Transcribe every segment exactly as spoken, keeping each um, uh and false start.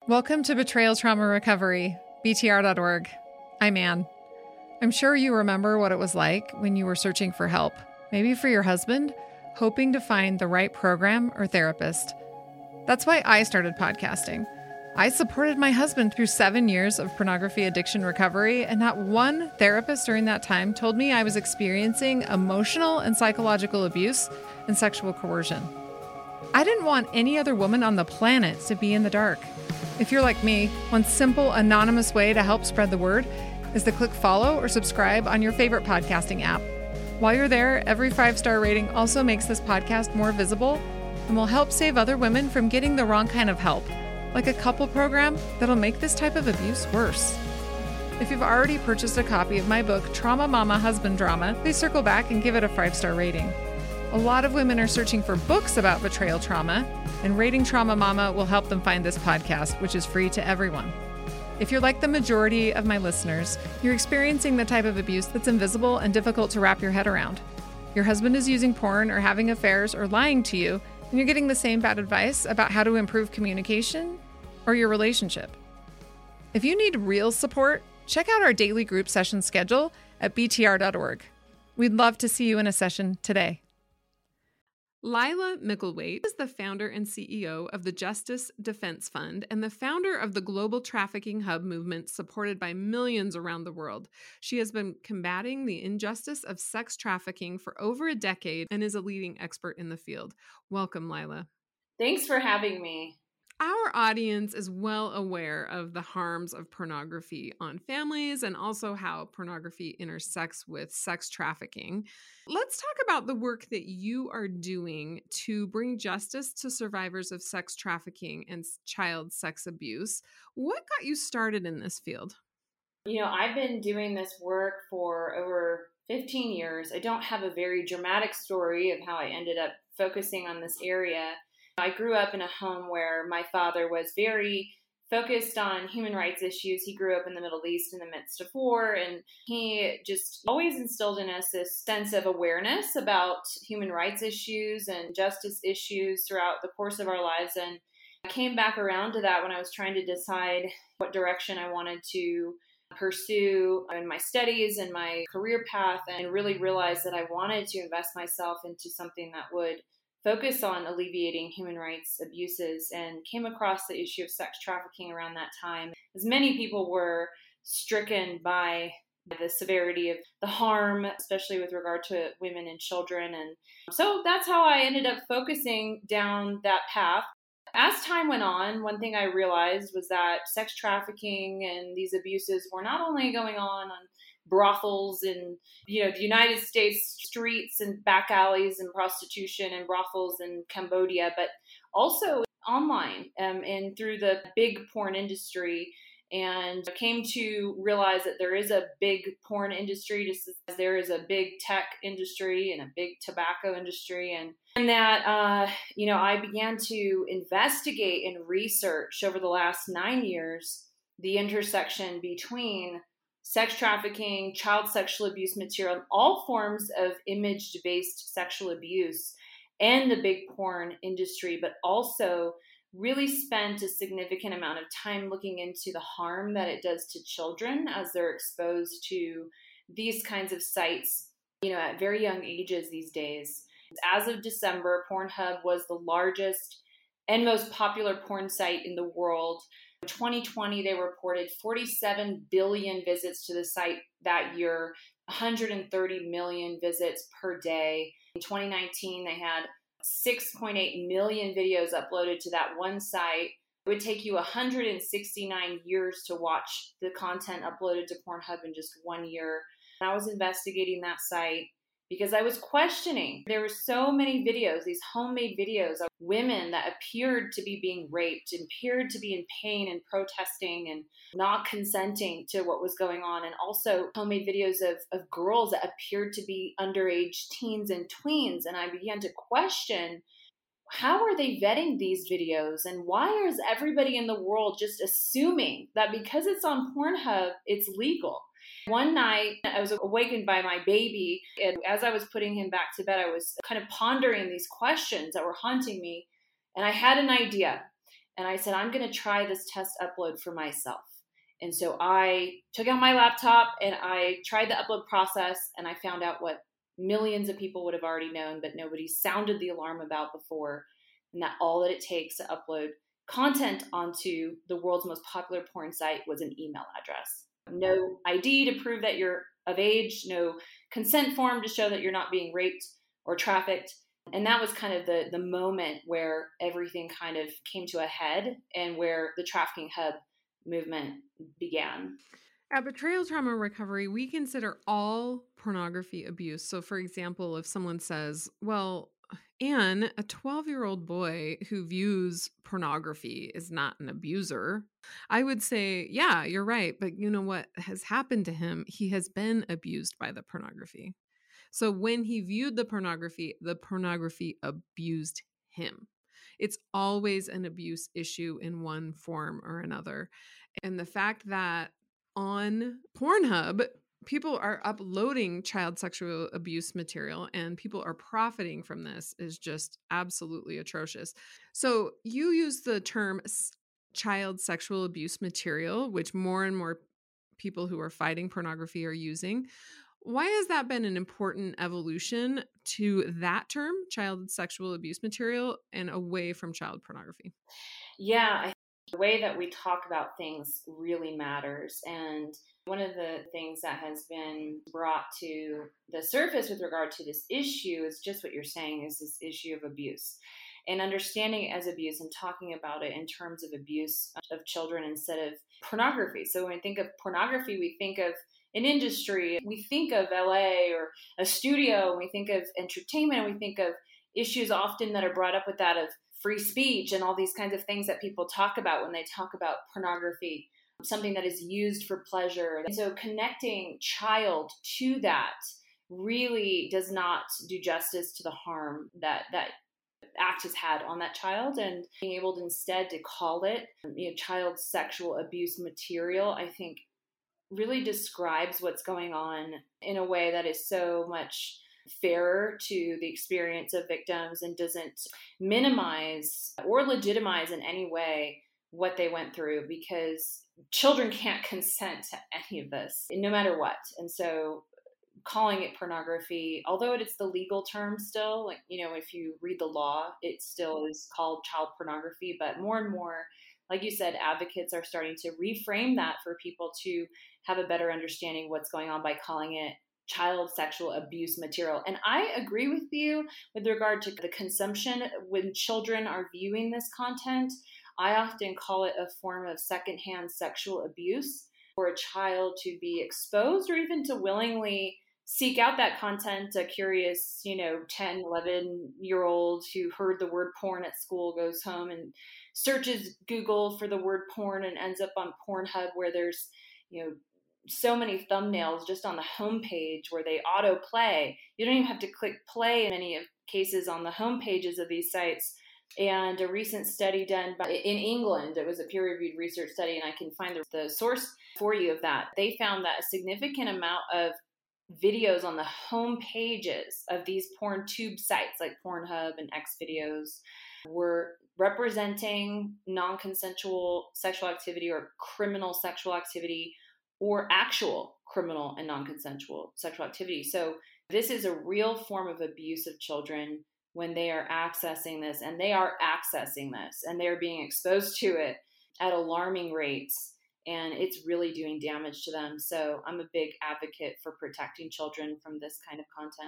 Welcome to Betrayal Trauma Recovery, B T R dot org. I'm Ann. I'm sure you remember what it was like when you were searching for help, maybe for your husband, hoping to find the right program or therapist. That's why I started podcasting. I supported my husband through seven years of pornography addiction recovery, and not one therapist during that time told me I was experiencing emotional and psychological abuse and sexual coercion. I didn't want any other woman on the planet to be in the dark. If you're like me, one simple, anonymous way to help spread the word is to click follow or subscribe on your favorite podcasting app. While you're there, every five-star rating also makes this podcast more visible and will help save other women from getting the wrong kind of help, like a couple program that'll make this type of abuse worse. If you've already purchased a copy of my book, Trauma Mama Husband Drama, please circle back and give it a five-star rating. A lot of women are searching for books about betrayal trauma, and rating Trauma Mama will help them find this podcast, which is free to everyone. If you're like the majority of my listeners, you're experiencing the type of abuse that's invisible and difficult to wrap your head around. Your husband is using porn or having affairs or lying to you, and you're getting the same bad advice about how to improve communication or your relationship. If you need real support, check out our daily group session schedule at B T R dot org. We'd love to see you in a session today. Lila Micklethwait is the founder and C E O of the Justice Defense Fund and the founder of the Global Trafficking Hub movement supported by millions around the world. She has been combating the injustice of sex trafficking for over a decade and is a leading expert in the field. Welcome, Lila. Thanks for having me. Our audience is well aware of the harms of pornography on families and also how pornography intersects with sex trafficking. Let's talk about the work that you are doing to bring justice to survivors of sex trafficking and child sex abuse. What got you started in this field? You know, I've been doing this work for over fifteen years. I don't have a very dramatic story of how I ended up focusing on this area. I grew up in a home where my father was very focused on human rights issues. He grew up in the Middle East in the midst of war, and he just always instilled in us this sense of awareness about human rights issues and justice issues throughout the course of our lives. And I came back around to that when I was trying to decide what direction I wanted to pursue in my studies and my career path, and really realized that I wanted to invest myself into something that would focus on alleviating human rights abuses, and came across the issue of sex trafficking around that time, as many people were stricken by the severity of the harm, especially with regard to women and children. And so that's how I ended up focusing down that path. As time went on, one thing I realized was that sex trafficking and these abuses were not only going on on brothels in, you know, the United States streets and back alleys and prostitution and brothels in Cambodia, but also online um, and through the big porn industry. And I came to realize that there is a big porn industry, just as there is a big tech industry and a big tobacco industry. And, and that, uh, you know, I began to investigate and research over the last nine years the intersection between sex trafficking, child sexual abuse material, all forms of image-based sexual abuse, and the big porn industry, but also really spent a significant amount of time looking into the harm that it does to children as they're exposed to these kinds of sites, you know, at very young ages these days. As of December, Pornhub was the largest and most popular porn site in the world. In twenty twenty, they reported forty-seven billion visits to the site that year, one hundred thirty million visits per day. In twenty nineteen, they had six point eight million videos uploaded to that one site. It would take you one hundred sixty-nine years to watch the content uploaded to Pornhub in just one year. And I was investigating that site because I was questioning. There were so many videos, these homemade videos of women that appeared to be being raped, appeared to be in pain and protesting and not consenting to what was going on. And also homemade videos of, of girls that appeared to be underage teens and tweens. And I began to question, how are they vetting these videos? And why is everybody in the world just assuming that because it's on Pornhub, it's legal? One night, I was awakened by my baby, and as I was putting him back to bed, I was kind of pondering these questions that were haunting me, and I had an idea. And I said, I'm going to try this test upload for myself. And so I took out my laptop and I tried the upload process, and I found out what millions of people would have already known, but nobody sounded the alarm about before. And that all that it takes to upload content onto the world's most popular porn site was an email address. No I D to prove that you're of age, no consent form to show that you're not being raped or trafficked. And that was kind of the, the moment where everything kind of came to a head and where the Trafficking Hub movement began. At Betrayal Trauma Recovery, we consider all pornography abuse. So, for example, if someone says, well, Anne, a twelve-year-old boy who views pornography is not an abuser, I would say, yeah, you're right. But you know what has happened to him? He has been abused by the pornography. So when he viewed the pornography, the pornography abused him. It's always an abuse issue in one form or another. And the fact that on Pornhub, people are uploading child sexual abuse material and people are profiting from this is just absolutely atrocious. So you use the term child sexual abuse material, which more and more people who are fighting pornography are using. Why has that been an important evolution to that term, child sexual abuse material, and away from child pornography? Yeah, I think the way that we talk about things really matters. And one of the things that has been brought to the surface with regard to this issue is just what you're saying, is this issue of abuse. And understanding it as abuse and talking about it in terms of abuse of children instead of pornography. So when we think of pornography, we think of an industry, we think of L A or a studio, we think of entertainment, we think of issues often that are brought up with that of free speech and all these kinds of things that people talk about when they talk about pornography, something that is used for pleasure. And so connecting child to that really does not do justice to the harm that that act has had on that child, and being able to instead to call it, you know, child sexual abuse material, I think really describes what's going on in a way that is so much fairer to the experience of victims and doesn't minimize or legitimize in any way what they went through, because children can't consent to any of this, no matter what. And so calling it pornography, although it's the legal term still, like, you know, if you read the law, it still is called child pornography, but more and more, like you said, advocates are starting to reframe that for people to have a better understanding what's going on by calling it child sexual abuse material. And I agree with you with regard to the consumption. When children are viewing this content, I often call it a form of secondhand sexual abuse for a child to be exposed or even to willingly seek out that content. A curious, you know, ten, eleven year old who heard the word porn at school goes home and searches Google for the word porn and ends up on Pornhub, where there's, you know, so many thumbnails just on the homepage where they auto play. You don't even have to click play in many of cases on the home pages of these sites. And a recent study done by, in England, it was a peer-reviewed research study, and I can find the, the source for you of that. They found that a significant amount of videos on the home pages of these porn tube sites like Pornhub and Xvideos were representing non-consensual sexual activity or criminal sexual activity or actual criminal and non-consensual sexual activity. So this is a real form of abuse of children when they are accessing this, and they are accessing this, and they're being exposed to it at alarming rates, and it's really doing damage to them. So I'm a big advocate for protecting children from this kind of content.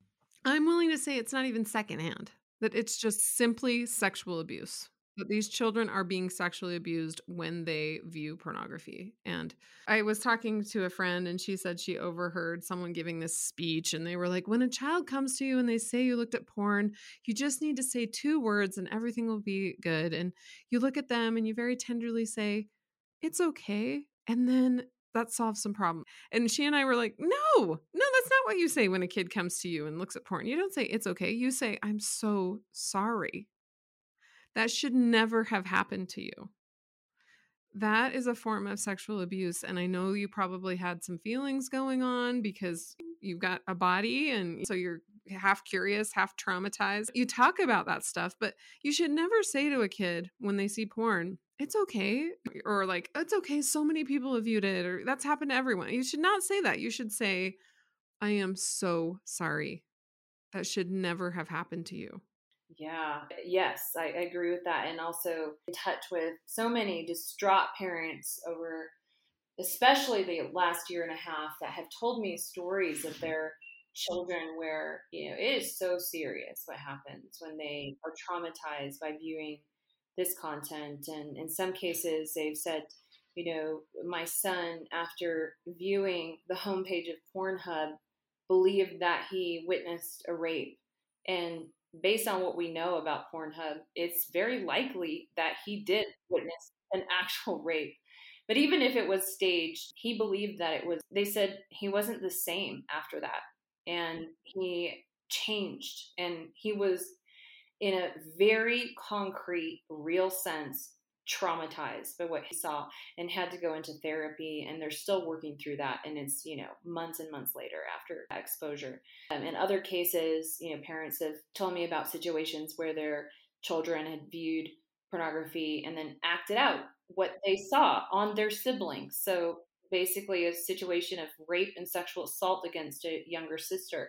I'm willing to say it's not even secondhand, that it's just simply sexual abuse. That these children are being sexually abused when they view pornography. And I was talking to a friend, and she said she overheard someone giving this speech, and they were like, when a child comes to you and they say you looked at porn, you just need to say two words and everything will be good. And you look at them and you very tenderly say, it's okay. And then that solves some problem. And she and I were like, no, no, that's not what you say when a kid comes to you and looks at porn. You don't say it's okay. You say, I'm so sorry. That should never have happened to you. that is a form of sexual abuse. And I know you probably had some feelings going on because you've got a body and so you're half curious, half traumatized. You talk about that stuff, but you should never say to a kid when they see porn, it's okay. Or like, it's okay. So many people have viewed it, or that's happened to everyone. You should not say that. You should say, I am so sorry. That should never have happened to you. Yeah, yes, I, I agree with that. And also in touch with so many distraught parents over, especially the last year and a half, that have told me stories of their children where, you know, it is so serious what happens when they are traumatized by viewing this content. And in some cases, they've said, you know, my son, after viewing the homepage of Pornhub, believed that he witnessed a rape. And based on what we know about Pornhub, it's very likely that he did witness an actual rape. But even if it was staged, he believed that it was, they said he wasn't the same after that. And he changed. And he was, in a very concrete, real sense, traumatized by what he saw and had to go into therapy. And they're still working through that. And it's, you know, months and months later after exposure. Um, in other cases, you know, parents have told me about situations where their children had viewed pornography and then acted out what they saw on their siblings. So basically a situation of rape and sexual assault against a younger sister.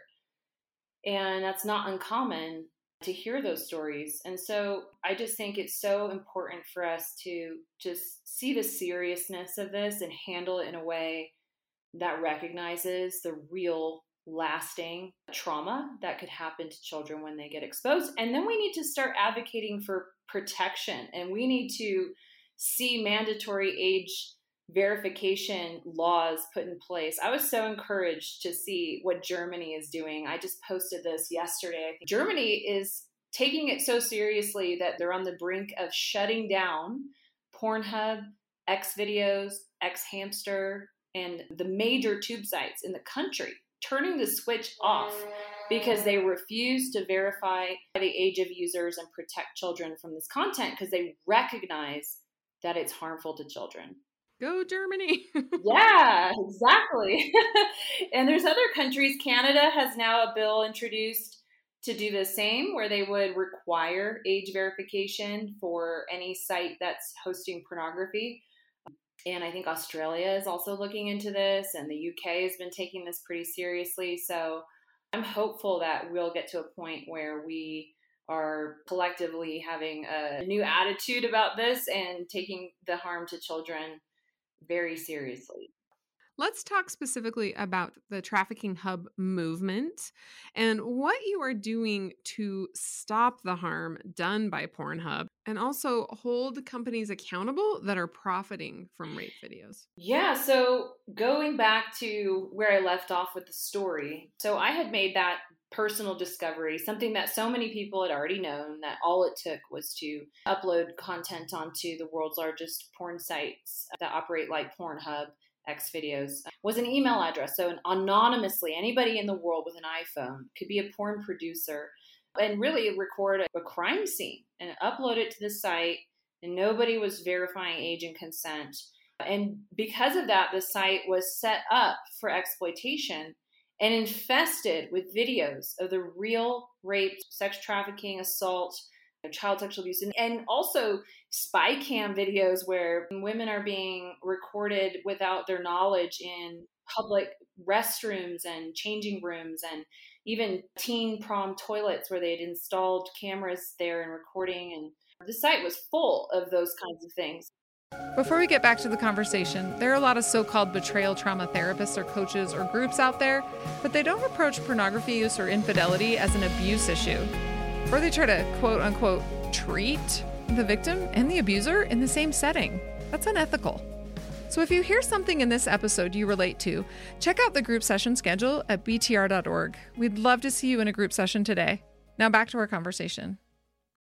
And that's not uncommon to hear those stories. And so I just think it's so important for us to just see the seriousness of this and handle it in a way that recognizes the real lasting trauma that could happen to children when they get exposed. And then we need to start advocating for protection, and we need to see mandatory age verification laws put in place. I was so encouraged to see what Germany is doing. I just posted this yesterday. I think Germany is taking it so seriously that they're on the brink of shutting down Pornhub, Xvideos, Xhamster, and the major tube sites in the country, turning the switch off because they refuse to verify the age of users and protect children from this content because they recognize that it's harmful to children. Go Germany. Yeah, exactly. And there's other countries. Canada has now a bill introduced to do the same, where they would require age verification for any site that's hosting pornography. And I think Australia is also looking into this, and the U K has been taking this pretty seriously. So I'm hopeful that we'll get to a point where we are collectively having a new attitude about this and taking the harm to children very seriously. Let's talk specifically about the Trafficking Hub movement and what you are doing to stop the harm done by Pornhub and also hold companies accountable that are profiting from rape videos. Yeah, so going back to where I left off with the story. So I had made that personal discovery, something that so many people had already known, that all it took was to upload content onto the world's largest porn sites that operate like Pornhub, Xvideos, was an email address. So anonymously, anybody in the world with an iPhone could be a porn producer and really record a crime scene and upload it to the site, and nobody was verifying age and consent. And because of that, the site was set up for exploitation and infested with videos of the real rape, sex trafficking, assault, child sexual abuse, and, and also spy cam videos where women are being recorded without their knowledge in public restrooms and changing rooms, and even teen prom toilets where they had installed cameras there and recording. And the site was full of those kinds of things. Before we get back to the conversation, there are a lot of so-called betrayal trauma therapists or coaches or groups out there, but they don't approach pornography use or infidelity as an abuse issue. Or they try to quote unquote treat the victim and the abuser in the same setting. That's unethical. So if you hear something in this episode you relate to, check out the group session schedule at b t r dot org. We'd love to see you in a group session today. Now back to our conversation.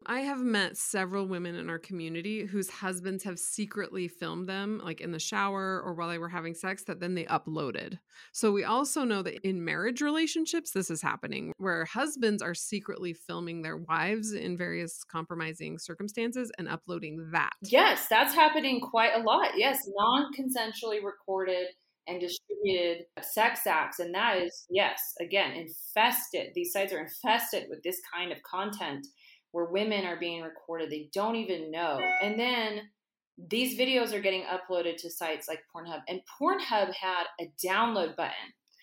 I have met several women in our community whose husbands have secretly filmed them, like in the shower or while they were having sex, that then they uploaded. So we also know that in marriage relationships, this is happening where husbands are secretly filming their wives in various compromising circumstances and uploading that. Yes, that's happening quite a lot. Yes, non-consensually recorded and distributed sex acts. And that is, yes, again, infested. These sites are infested with this kind of content where women are being recorded. They don't even know. And then these videos are getting uploaded to sites like Pornhub. And Pornhub had a download button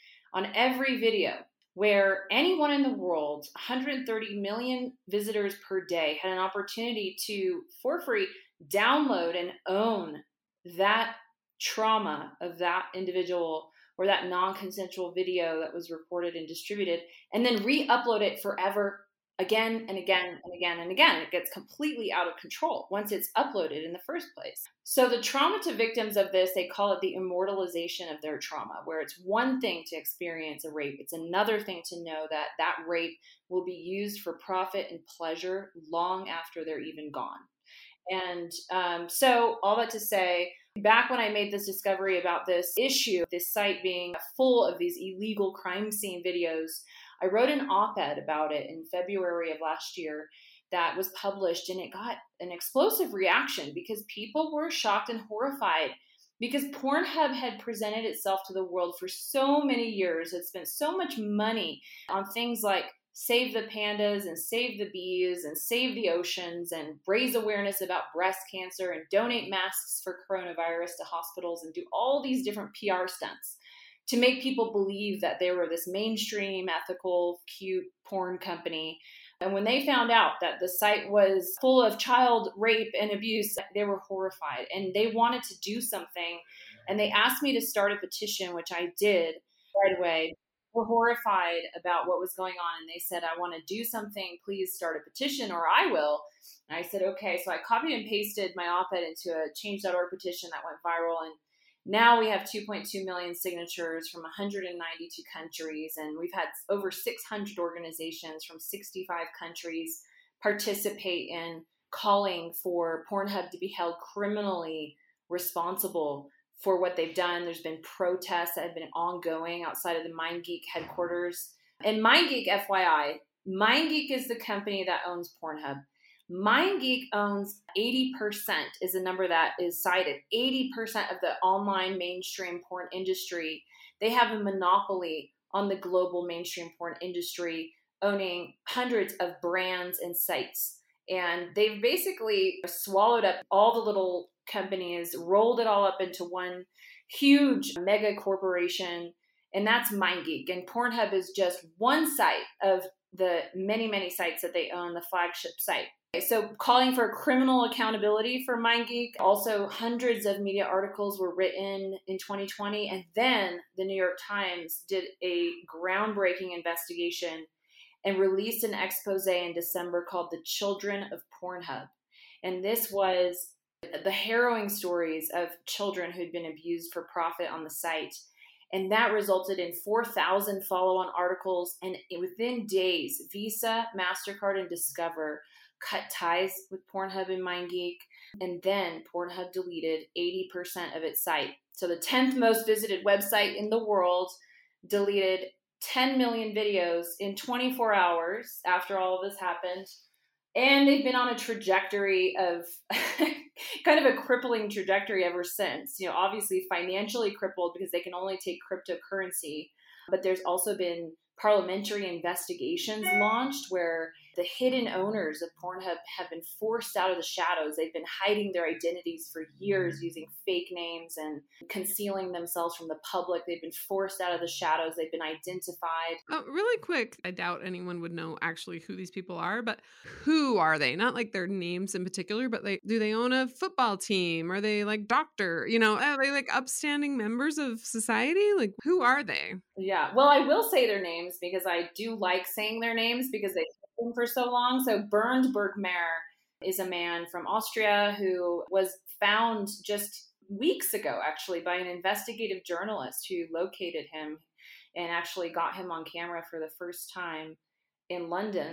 on every video where anyone in the world, one hundred thirty million visitors per day, had an opportunity to, for free, download and own that trauma of that individual or that non-consensual video that was recorded and distributed, and then re-upload it forever, again and again and again and again. It gets completely out of control once it's uploaded in the first place. So the trauma to victims of this, they call it the immortalization of their trauma, where it's one thing to experience a rape. It's another thing to know that that rape will be used for profit and pleasure long after they're even gone. And um, so all that to say, back when I made this discovery about this issue, this site being full of these illegal crime scene videos, I wrote an op-ed about it in February of last year that was published, and it got an explosive reaction because people were shocked and horrified because Pornhub had presented itself to the world for so many years. It spent so much money on things like save the pandas and save the bees and save the oceans and raise awareness about breast cancer and donate masks for coronavirus to hospitals and do all these different P R stunts to make people believe that they were this mainstream, ethical, cute porn company. And when they found out that the site was full of child rape and abuse, they were horrified and they wanted to do something. And they asked me to start a petition, which I did right away. Were horrified about what was going on. And they said, I want to do something. Please start a petition or I will. And I said, okay. So I copied and pasted my op-ed into a change dot org petition that went viral. And now we have two point two million signatures from one hundred ninety-two countries, and we've had over six hundred organizations from sixty-five countries participate in calling for Pornhub to be held criminally responsible for what they've done. There's been protests that have been ongoing outside of the MindGeek headquarters. And MindGeek, F Y I, MindGeek is the company that owns Pornhub. MindGeek owns eighty percent is a number that is cited. eighty percent of the online mainstream porn industry. They have a monopoly on the global mainstream porn industry, owning hundreds of brands and sites. And they've basically swallowed up all the little companies, rolled it all up into one huge mega corporation, and that's MindGeek. And Pornhub is just one site of the many, many sites that they own, the flagship site. So calling for criminal accountability for MindGeek. Also, hundreds of media articles were written in twenty twenty. And then the New York Times did a groundbreaking investigation and released an expose in December called The Children of Pornhub. And this was the harrowing stories of children who'd been abused for profit on the site. And that resulted in four thousand follow-on articles. And within days, Visa, MasterCard, and Discover cut ties with Pornhub and MindGeek. And then Pornhub deleted eighty percent of its site. So the tenth most visited website in the world deleted ten million videos in twenty-four hours after all of this happened. And they've been on a trajectory of kind of a crippling trajectory ever since. You know, obviously financially crippled because they can only take cryptocurrency. But there's also been parliamentary investigations launched where the hidden owners of Pornhub have been forced out of the shadows. They've been hiding their identities for years using fake names and concealing themselves from the public. They've been forced out of the shadows. They've been identified. Oh, really quick, I doubt anyone would know actually who these people are, but who are they? Not like their names in particular, but like, do they own a football team? Are they like doctor? You know, are they like upstanding members of society? Like, who are they? Yeah, well, I will say their names because I do like saying their names because they've been for so long. So Bernd Bergmair is a man from Austria who was found just weeks ago, actually, by an investigative journalist who located him and actually got him on camera for the first time in London.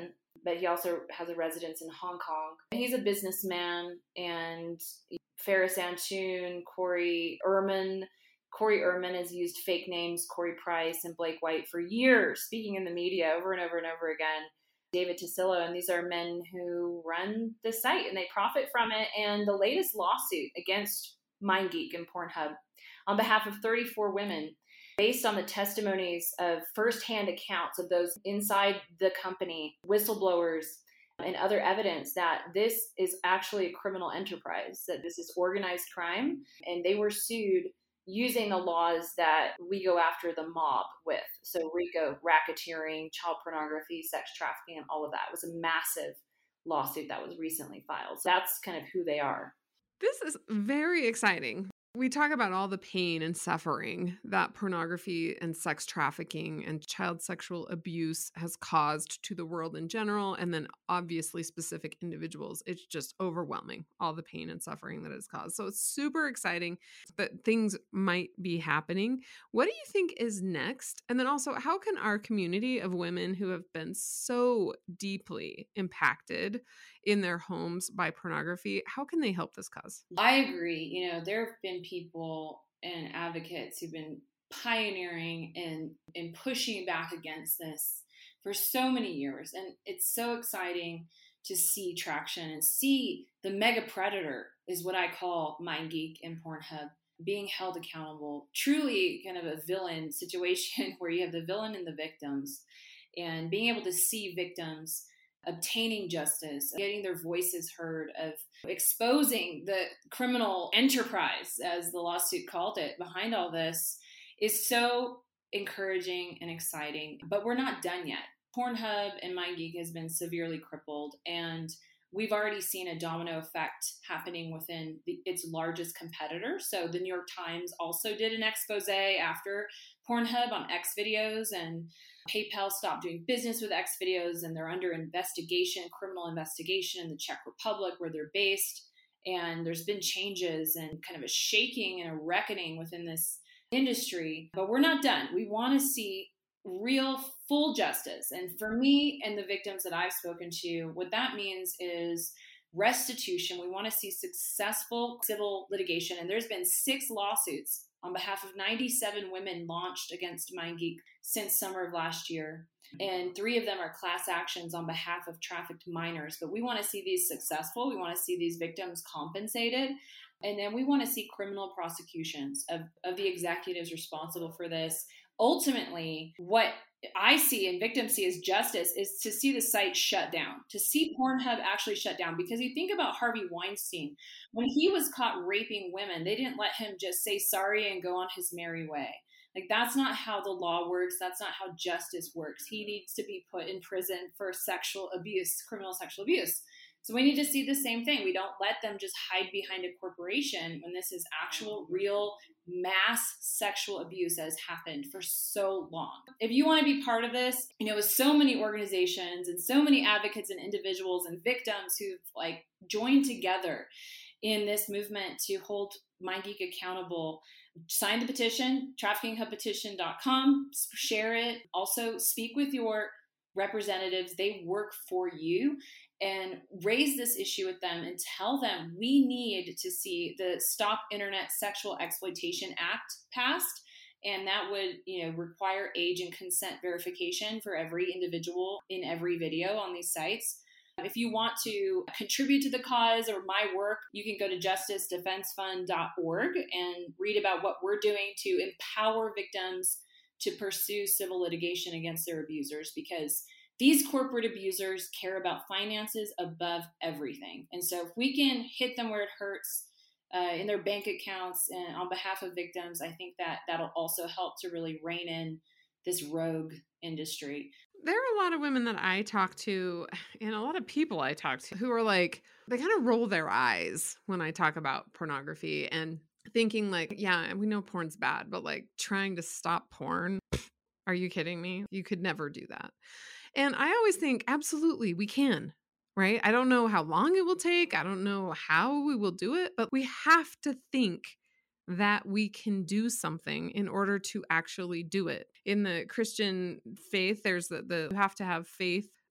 but he also has a residence in Hong Kong. And he's a businessman, and Ferris Antoon, Corey Ehrman. Corey Ehrman has used fake names, Corey Price and Blake White, for years, speaking in the media over and over and over again. David Tosillo, and these are men who run the site and they profit from it. And the latest lawsuit against MindGeek and Pornhub on behalf of thirty-four women, based on the testimonies of firsthand accounts of those inside the company, whistleblowers, and other evidence that this is actually a criminal enterprise, that this is organized crime, and they were sued using the laws that we go after the mob with. So RICO, racketeering, child pornography, sex trafficking, and all of that. It was a massive lawsuit that was recently filed. So that's kind of who they are. This is very exciting. We talk about all the pain and suffering that pornography and sex trafficking and child sexual abuse has caused to the world in general, and then obviously specific individuals. It's just overwhelming, all the pain and suffering that it's caused. So it's super exciting that things might be happening. What do you think is next? And then also, how can our community of women who have been so deeply impacted in their homes by pornography, how can they help this cause? I agree. You know, there have been people and advocates who've been pioneering and, and pushing back against this for so many years. And it's so exciting to see traction and see the mega predator, is what I call MindGeek and Pornhub, being held accountable. Truly kind of a villain situation where you have the villain and the victims, and being able to see victims obtaining justice, getting their voices heard, of exposing the criminal enterprise, as the lawsuit called it, behind all this, is so encouraging and exciting. But we're not done yet. Pornhub and MindGeek has been severely crippled, and we've already seen a domino effect happening within the, its largest competitor. So the New York Times also did an expose after Pornhub on Xvideos, and PayPal stopped doing business with Xvideos, and they're under investigation, criminal investigation in the Czech Republic where they're based. And there's been changes and kind of a shaking and a reckoning within this industry. But we're not done. We want to see real full justice. And for me and the victims that I've spoken to, what that means is restitution. We want to see successful civil litigation. And there's been six lawsuits on behalf of ninety-seven women launched against MindGeek since summer of last year. And three of them are class actions on behalf of trafficked minors. But we want to see these successful. We want to see these victims compensated. And then we want to see criminal prosecutions of, of the executives responsible for this. Ultimately, what I see and victims see as justice is to see the site shut down, to see Pornhub actually shut down. Because you think about Harvey Weinstein, when he was caught raping women, they didn't let him just say sorry and go on his merry way. Like, that's not how the law works. That's not how justice works. He needs to be put in prison for sexual abuse, criminal sexual abuse. So we need to see the same thing. We don't let them just hide behind a corporation when this is actual, real, mass sexual abuse that has happened for so long. If you want to be part of this, you know, with so many organizations and so many advocates and individuals and victims who've like joined together in this movement to hold MindGeek accountable, sign the petition, trafficking hub petition dot com, share it. Also speak with your representatives. They work for you, and raise this issue with them and tell them we need to see the Stop Internet Sexual Exploitation Act passed. And that would, you know, require age and consent verification for every individual in every video on these sites. If you want to contribute to the cause or my work, you can go to justice defense fund dot org and read about what we're doing to empower victims to pursue civil litigation against their abusers, because these corporate abusers care about finances above everything. And so if we can hit them where it hurts uh, in their bank accounts and on behalf of victims, I think that that'll also help to really rein in this rogue industry. There are a lot of women that I talk to and a lot of people I talk to who are like, they kind of roll their eyes when I talk about pornography and thinking like, yeah, we know porn's bad, but like trying to stop porn, are you kidding me? You could never do that. And I always think, absolutely, we can, right? I don't know how long it will take. I don't know how we will do it, but we have to think that we can do something in order to actually do it. In the Christian faith, there's the, the you have to have faith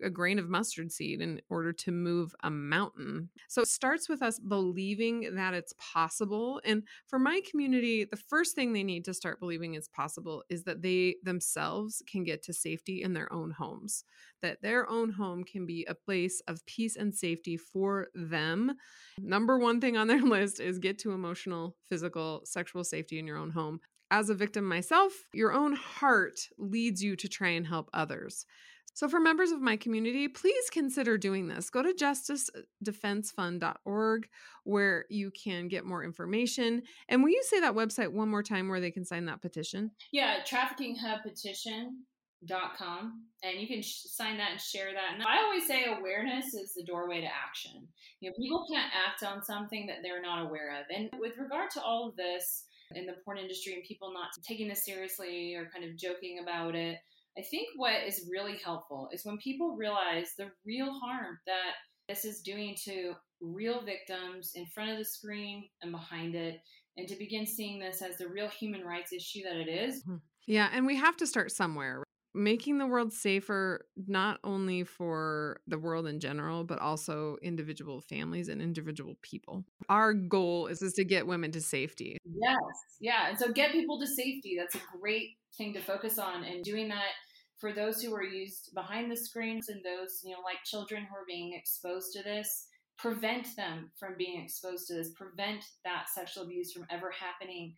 a grain of mustard seed in order to move a mountain. So it starts with us believing that it's possible. And for my community, the first thing they need to start believing is possible is that they themselves can get to safety in their own homes, that their own home can be a place of peace and safety for them. Number one thing on their list is get to emotional, physical, sexual safety in your own home. As a victim myself, your own heart leads you to try and help others. So for members of my community, please consider doing this. Go to justice defense fund dot org where you can get more information. And will you say that website one more time where they can sign that petition? Yeah, trafficking hub petition dot com, and you can sh- sign that and share that. And I always say awareness is the doorway to action. You know, people can't act on something that they're not aware of. And with regard to all of this in the porn industry and people not taking this seriously or kind of joking about it, I think what is really helpful is when people realize the real harm that this is doing to real victims in front of the screen and behind it, and to begin seeing this as the real human rights issue that it is. Yeah, and we have to start somewhere. Making the world safer, not only for the world in general, but also individual families and individual people. Our goal is, is to get women to safety. Yes. Yeah. And so get people to safety. That's a great thing to focus on. And doing that for those who are used behind the screens and those, you know, like children who are being exposed to this, prevent them from being exposed to this, prevent that sexual abuse from ever happening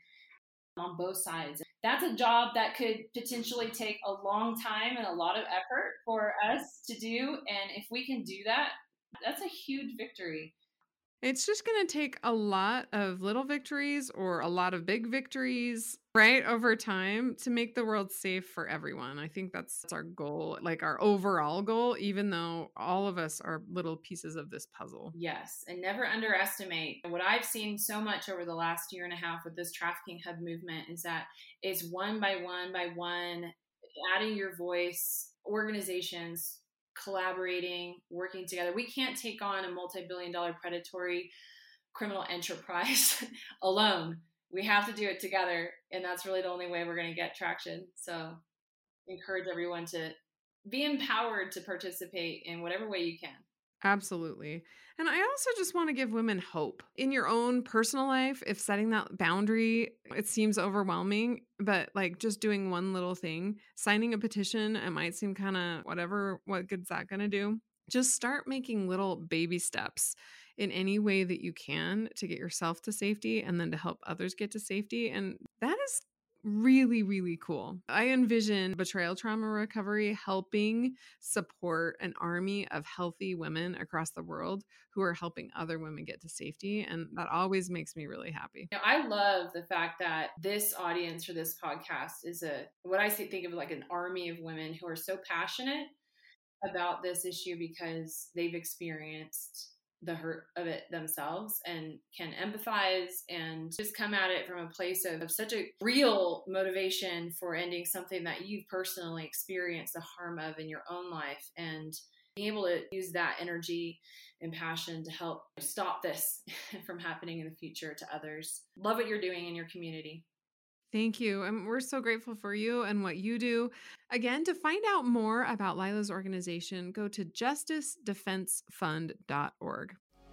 on both sides. That's a job that could potentially take a long time and a lot of effort for us to do. And if we can do that, that's a huge victory. It's just going to take a lot of little victories or a lot of big victories, right, over time to make the world safe for everyone. I think that's, that's our goal, like our overall goal, even though all of us are little pieces of this puzzle. Yes. And never underestimate what I've seen so much over the last year and a half with this Trafficking Hub movement is that it's one by one by one, adding your voice, organizations collaborating, working together. We can't take on a multi-billion dollar predatory criminal enterprise alone. We have to do it together. And that's really the only way we're going to get traction. So encourage everyone to be empowered to participate in whatever way you can. Absolutely. And I also just want to give women hope in your own personal life. If setting that boundary, it seems overwhelming, but like just doing one little thing, signing a petition, it might seem kind of whatever, what good's that going to do? Just start making little baby steps in any way that you can to get yourself to safety and then to help others get to safety. And that is really, really cool. I envision Betrayal Trauma Recovery helping support an army of healthy women across the world who are helping other women get to safety. And that always makes me really happy. You know, I love the fact that this audience for this podcast is a, what I think of like an army of women who are so passionate about this issue because they've experienced the hurt of it themselves and can empathize and just come at it from a place of, of such a real motivation for ending something that you've personally experienced the harm of in your own life, and being able to use that energy and passion to help stop this from happening in the future to others. Love what you're doing in your community. Thank you. And we're so grateful for you and what you do. Again, to find out more about Lila's organization, go to justice defense fund dot org.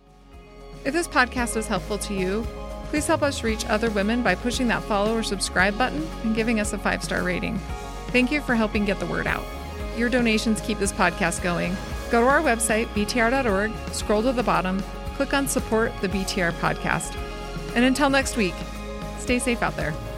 If this podcast is helpful to you, please help us reach other women by pushing that follow or subscribe button and giving us a five-star rating. Thank you for helping get the word out. Your donations keep this podcast going. Go to our website, b t r dot org, scroll to the bottom, click on Support the B T R Podcast. And until next week, stay safe out there.